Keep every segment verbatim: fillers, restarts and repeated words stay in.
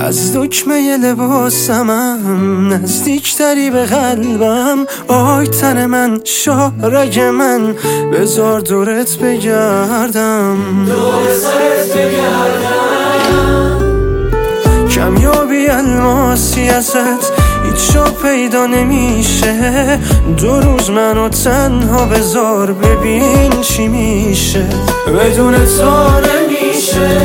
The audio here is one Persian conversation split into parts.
از دکمه لباسمم نزدیکتری به قلبم. آی تن من شارگ من بذار دورت بگردم، دور سرت بگردم. کمیابی الماسی ازت هیچ جا پیدا نمیشه. دو روز منو تنها بذار ببین چی میشه. بدون تو نمیشه.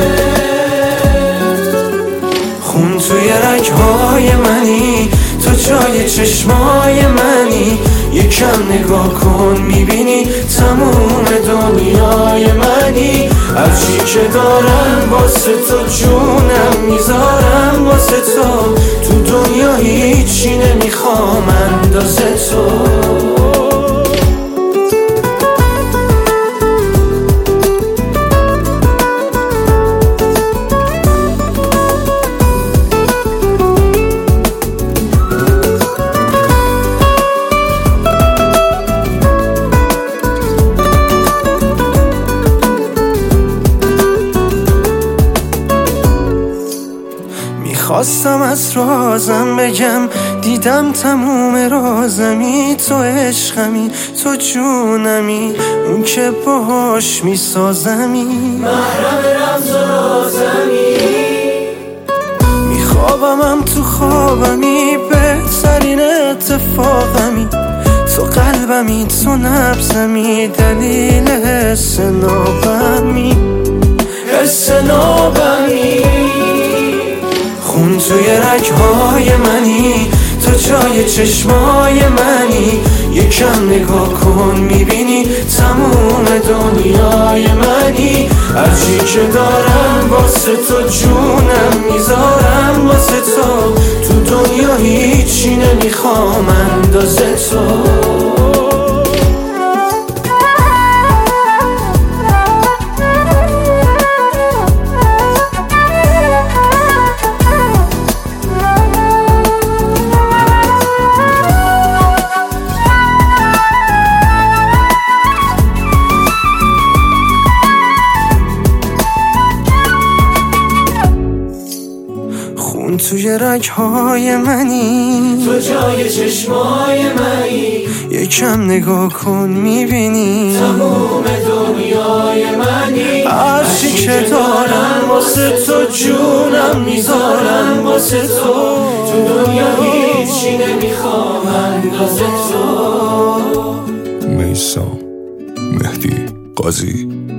خون توی رگهای منی، تو جای چشمای منی. یکم نگاه کن میبینی تموم دنیای منی. هرچی که دارم واسه تو جونم میذارم واسه تو. تو دنیا هیچی نمیخوام اندازه تو. خواستم از رازم بگم، دیدم تموم رازمی. تو عشقمی، تو جونمی، اون که باهاش میسازمی. محرم رمز و رازمی. میخوابمم تو خوابمی، بهترین اتفاقمی. تو قلبمی، تو نبزمی، دلیل حس نابمی، حس نابمی. خون توی رگهای منی، تو جای چشمای منی. یکم نگاه کن میبینی تموم دنیای منی. هرچی که دارم واسه تو جونم میذارم واسه تو. تو دنیا هیچی نمیخوام اندازه تو. خون توی رگهای منی، تو جای چشمای منی. یکم نگاه کن میبینی تموم دنیای منی. هرچی که دارم واسه تو جونم میذارم واسه تو. تو دنیا هیچی نمیخوام اندازه تو. میثم مهدی قاضی.